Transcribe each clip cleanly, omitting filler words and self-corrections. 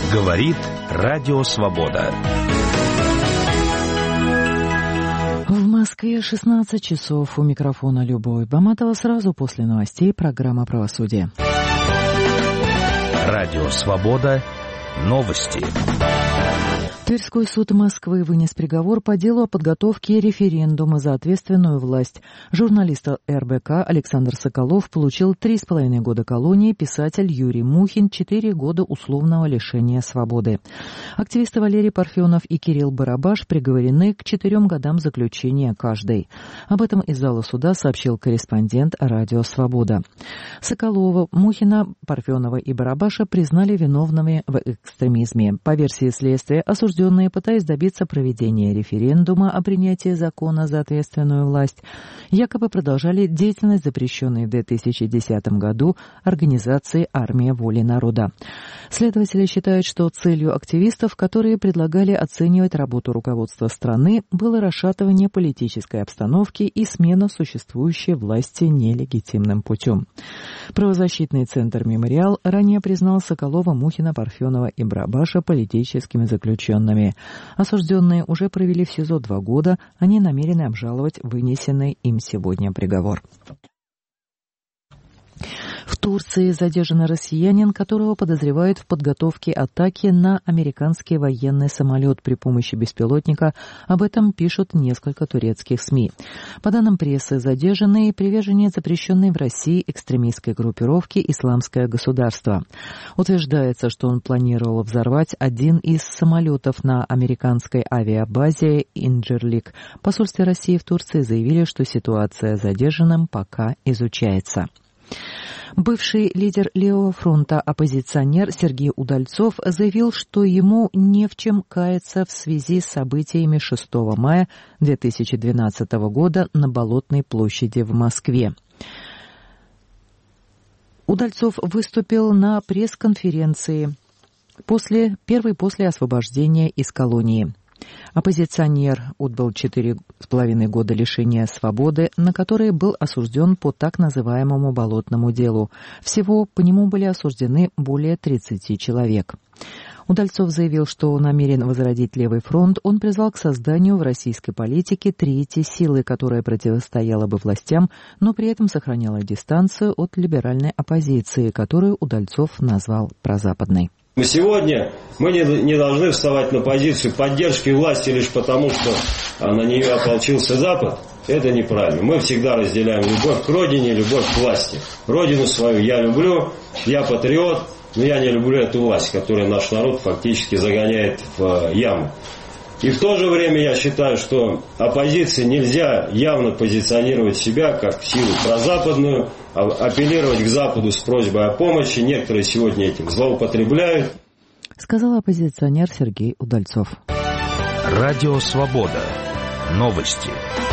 Говорит Радио Свобода. В Москве 16 часов. У микрофона Любовь Баматова. Сразу после новостей программа «Правосудие». Радио Свобода. Новости. Тверской суд Москвы вынес приговор по делу о подготовке референдума за ответственную власть. Журналист РБК Александр Соколов получил 3,5 года колонии, писатель Юрий Мухин 4 года условного лишения свободы. Активисты Валерий Парфенов и Кирилл Барабаш приговорены к 4 годам заключения каждый. Об этом из зала суда сообщил корреспондент Радио Свобода. Соколова, Мухина, Парфенова и Барабаша признали виновными в экстремизме. По версии следствия, осужденные, пытаясь добиться проведения референдума о принятии закона за ответственную власть, якобы продолжали деятельность, запрещенной в 2010 году организации «Армия воли народа». Следователи считают, что целью активистов, которые предлагали оценивать работу руководства страны, было расшатывание политической обстановки и смена существующей власти нелегитимным путем. Правозащитный центр «Мемориал» ранее признал Соколова, Мухина, Парфенова и Барабаша политическими заключенными. Осужденные уже провели в СИЗО 2 года, они намерены обжаловать вынесенный им сегодня приговор. В Турции задержан россиянин, которого подозревают в подготовке атаки на американский военный самолет при помощи беспилотника. Об этом пишут несколько турецких СМИ. По данным прессы, задержанный приверженец запрещенной в России экстремистской группировки «Исламское государство». Утверждается, что он планировал взорвать один из самолетов на американской авиабазе Инджерлик. В посольстве России в Турции заявили, что ситуация с задержанным пока изучается. Бывший лидер Левого фронта, оппозиционер Сергей Удальцов заявил, что ему не в чем каяться в связи с событиями 6 мая 2012 года на Болотной площади в Москве. Удальцов выступил на пресс-конференции первой после освобождения из колонии. Оппозиционер отбыл 4,5 года лишения свободы, на которые был осужден по так называемому болотному делу. Всего по нему были осуждены более 30 человек. Удальцов заявил, что намерен возродить Левый фронт. Он призвал к созданию в российской политике третьей силы, которая противостояла бы властям, но при этом сохраняла дистанцию от либеральной оппозиции, которую Удальцов назвал прозападной. Сегодня мы не должны вставать на позицию поддержки власти лишь потому, что на нее ополчился Запад. Это неправильно. Мы всегда разделяем любовь к родине, любовь к власти. Родину свою я люблю, я патриот, но я не люблю эту власть, которая наш народ фактически загоняет в яму. И в то же время я считаю, что оппозиции нельзя явно позиционировать себя как силу прозападную, апеллировать к Западу с просьбой о помощи. Некоторые сегодня этим злоупотребляют. Сказал оппозиционер Сергей Удальцов. Радио Свобода. Новости.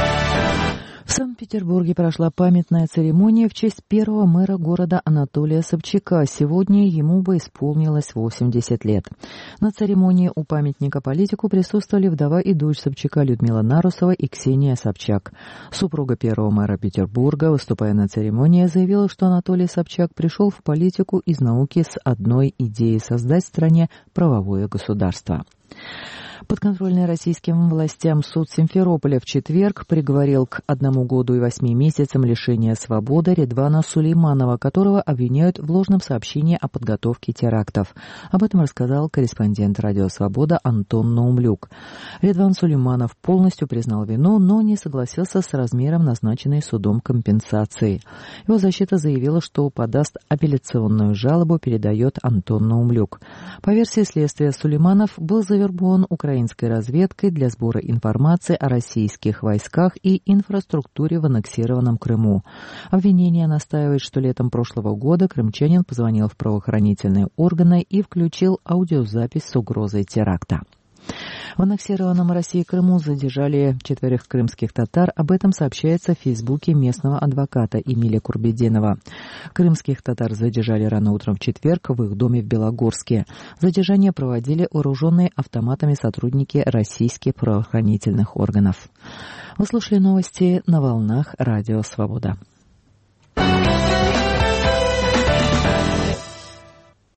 В Санкт-Петербурге прошла памятная церемония в честь первого мэра города Анатолия Собчака. Сегодня ему бы исполнилось 80 лет. На церемонии у памятника политику присутствовали вдова и дочь Собчака Людмила Нарусова и Ксения Собчак. Супруга первого мэра Петербурга, выступая на церемонии, заявила, что Анатолий Собчак пришел в политику из науки с одной идеей создать в стране правовое государство. Подконтрольный российским властям суд Симферополя в четверг приговорил к 1 году и 8 месяцам лишения свободы Редвана Сулейманова, которого обвиняют в ложном сообщении о подготовке терактов. Об этом рассказал корреспондент Радио Свобода Антон Наумлюк. Редван Сулейманов полностью признал вину, но не согласился с размером назначенной судом компенсации. Его защита заявила, что подаст апелляционную жалобу, передает Антон Наумлюк. По версии следствия, Сулейманов был завербован украинской разведкой для сбора информации о российских войсках и инфраструктуре в аннексированном Крыму. Обвинение настаивает, что летом прошлого года крымчанин позвонил в правоохранительные органы и включил аудиозапись с угрозой теракта. В аннексированном России Крыму задержали 4 крымских татар. Об этом сообщается в Фейсбуке местного адвоката Эмилия Курбединова. Крымских татар задержали рано утром в четверг в их доме в Белогорске. Задержание проводили вооруженные автоматами сотрудники российских правоохранительных органов. Вы слушали новости на волнах Радио Свобода.